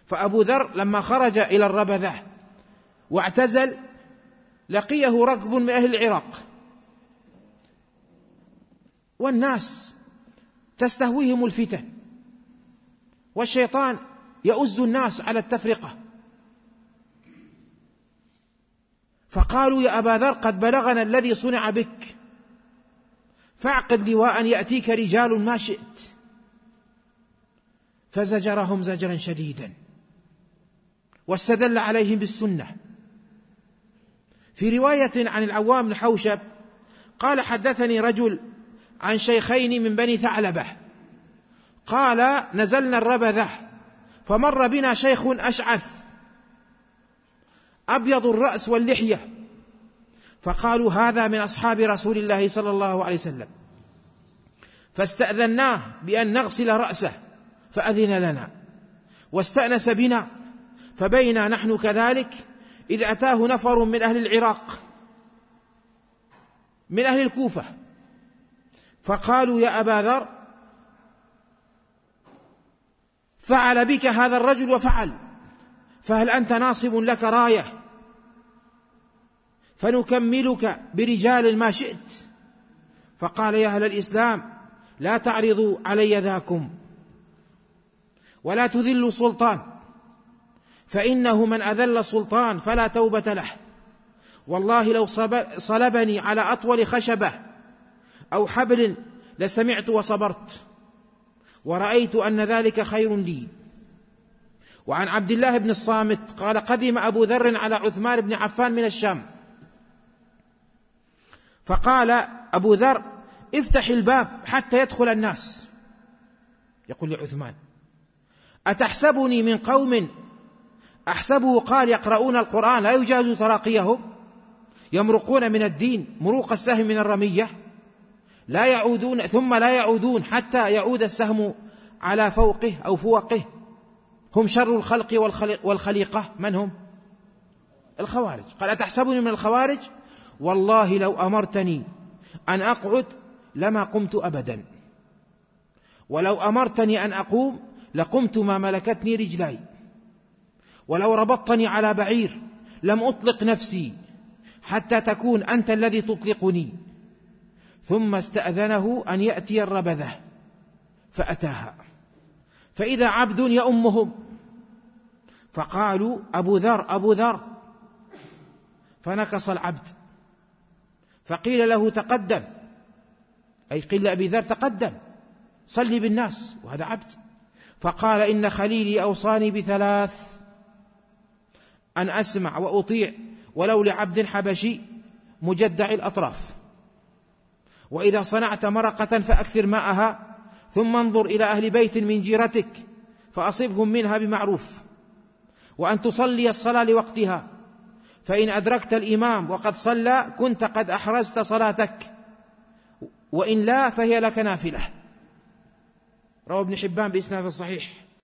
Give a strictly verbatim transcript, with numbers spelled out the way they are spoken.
فأبو ذر لما خرج إلى الربذة واعتزل لقيه ركب من أهل العراق، والناس تستهويهم الفتن، والشيطان يؤز الناس على التفرقة، فقالوا يا أبا ذر قد بلغنا الذي صنع بك، فاعقد لواء يأتيك رجال ما شئت. فزجرهم زجرا شديدا واستدل عليهم بالسنة. في رواية عن العوام بن حوشب قال حدثني رجل عن شيخين من بني ثعلبة قال نزلنا الربذة فمر بنا شيخ أشعث أبيض الرأس واللحية، فقالوا هذا من أصحاب رسول الله صلى الله عليه وسلم، فاستأذناه بأن نغسل رأسه فأذن لنا، واستأنس بنا، فبينا نحن كذلك إذ أتاه نفر من أهل العراق من أهل الكوفة فقالوا يا أبا ذر فعل بك هذا الرجل وفعل، فهل أنت ناصب لك راية فنكملك برجال ما شئت؟ فقال يا أهل الإسلام لا تعرضوا علي ذاكم ولا تذلوا سلطان، فإنه من أذل سلطان فلا توبة له، والله لو صلبني على أطول خشبة أو حبل لسمعت وصبرت، ورأيت أن ذلك خير لي. وعن عبد الله بن الصامت قال قدم أبو ذر على عثمان بن عفان من الشام، فقال أبو ذر افتح الباب حتى يدخل الناس، يقول لعثمان أتحسبني من قوم أحسبه قال يقرؤون القرآن لا يجاوز تراقيهم، يمرقون من الدين مروق السهم من الرمية، لا يعودون ثم لا يعودون حتى يعود السهم على فوقه أو فوقه، هم شر الخلق والخليقة. من هم؟ الخوارج. قال أتحسبني من الخوارج؟ والله لو أمرتني أن أقعد لما قمت أبدا، ولو أمرتني أن أقوم لقمت ما ملكتني رجلاي، ولو ربطتني على بعير لم أطلق نفسي حتى تكون أنت الذي تطلقني. ثم استأذنه أن يأتي الربذة فأتاها، فإذا عبد يؤمهم، فقالوا أبو ذر أبو ذر، فنكص العبد، فقيل له تقدم، أي قيل لأبي ذر تقدم صلي بالناس، وهذا عبد. فقال إن خليلي أوصاني بثلاث، أن أسمع وأطيع ولو لعبد حبشي مجدع الأطراف، وإذا صنعت مرقة فأكثر ماءها، ثم انظر إلى أهل بيت من جيرتك فأصبهم منها بمعروف، وأن تصلي الصلاة لوقتها، فإن أدركت الإمام وقد صلى كنت قد أحرزت صلاتك، وإن لا فهي لك نافلة. رواه ابن حبان بإسناد صحيح.